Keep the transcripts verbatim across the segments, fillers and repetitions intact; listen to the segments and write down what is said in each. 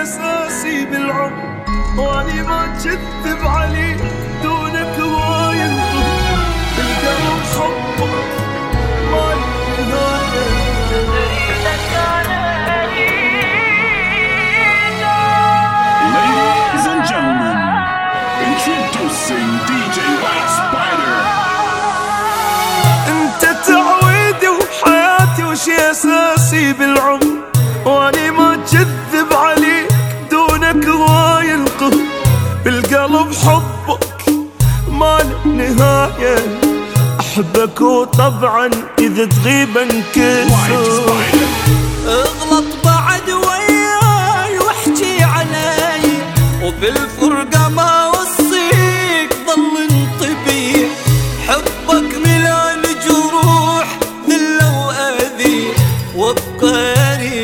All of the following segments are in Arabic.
أساسي بالعمر، وأني ما كذب عليك دونك هو ينطق بالقلب حبك ما نهاية. Ladies and gentlemen, introducing دي جي White Spider. انت تعويدي وحياتي وشي أساسي بالعمر، وأني ما كذب عليك دونك هو ينقذ بالقلب حبك ما له نهاية. أحبك وطبعا إذا تغيب انكسر، اغلط بعد وياي واحكي علي، وبالفرقة ما وصيك ظل انطبيع. حبك ملان جروح ذلة وأذي، وابقى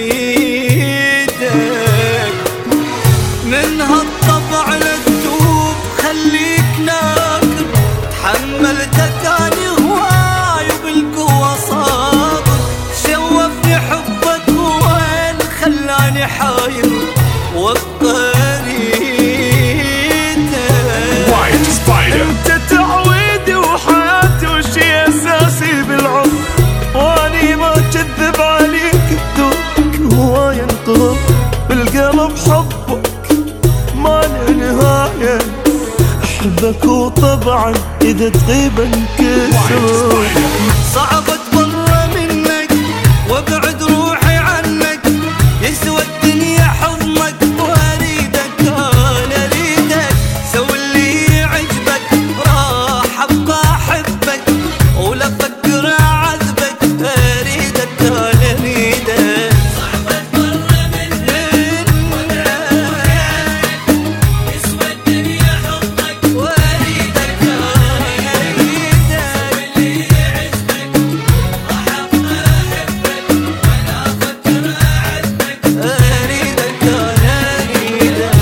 اريدك من هالطبع للذوب. خليك ناكر تحملتك اني هواي وبالقوة صابر. شوفني حبك وين خلاني حاير، وابقى انت تعويدي وحياتي وشي أساسي بالعمر، واني ما كذب عليك بدونك هو ينطق بالقلب حبك ما له نهاية. أحبك وطبعا إذا تغيب انكسر. صعب اتبرى منك وابعد روحي عنك، يسوى الدنيا حضنك واريدك انا اريدك. سوي اللي يعجبك راح ابقى احبك، ولا افكر اعذبك اريدك انا اريدك. صعب اتبرى منك وابعد روحي عنك، يسوى الدنيا حضنك واريدك انا اريدك. سوي اللي يعجبك راح ابقى احبك، ولا افكر اعذبك اريدك انا اريدك.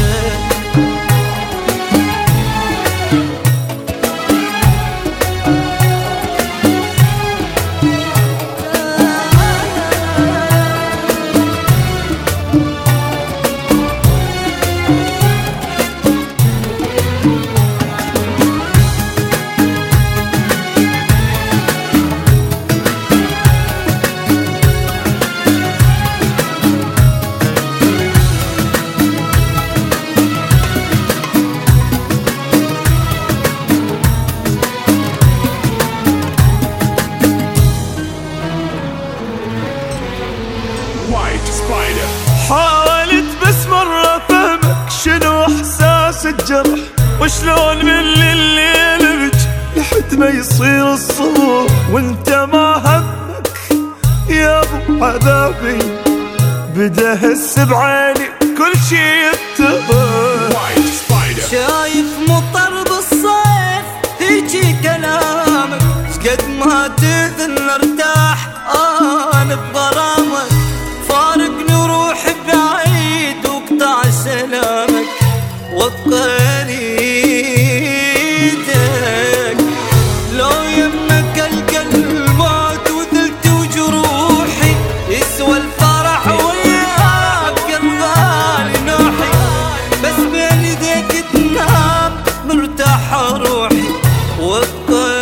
White Spider. حاولت بس مرة فهمك شنو إحساس الجرح، وشلون من الليل بج لحد ما يصير الصبح، وانت ما همك يا ابو عذابي. بدا هس بعيني كل شي يتبع. White Spider. شايف مطر بالصيف هيجي كلامك، شقد ما تذن ارتاح انا بغرامك. فارقني وروحي بعيد واقطع سلامك، وابقى اريدك. لو يمك القى الموت وذلت وجروحي، يسوى الفرح وياك الغالي نوحي. بس بين يديك تنام مرتاحة روحي، وابقى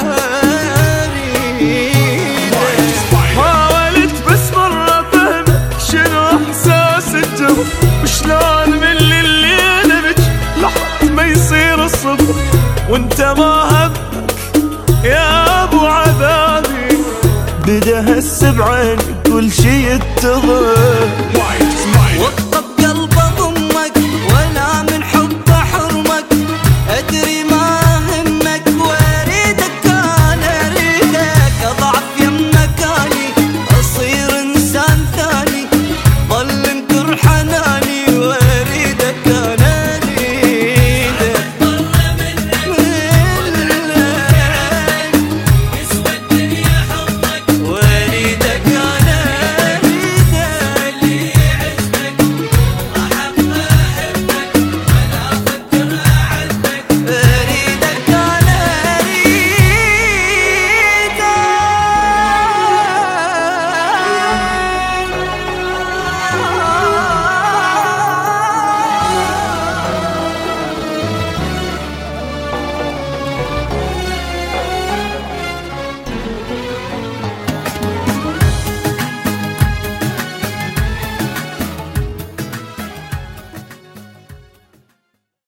وشلون من الليل بج لحد ما يصير الصبح، وانت ما همك يا ابو عذابي. بدا هس بعيني كل شي يتغير.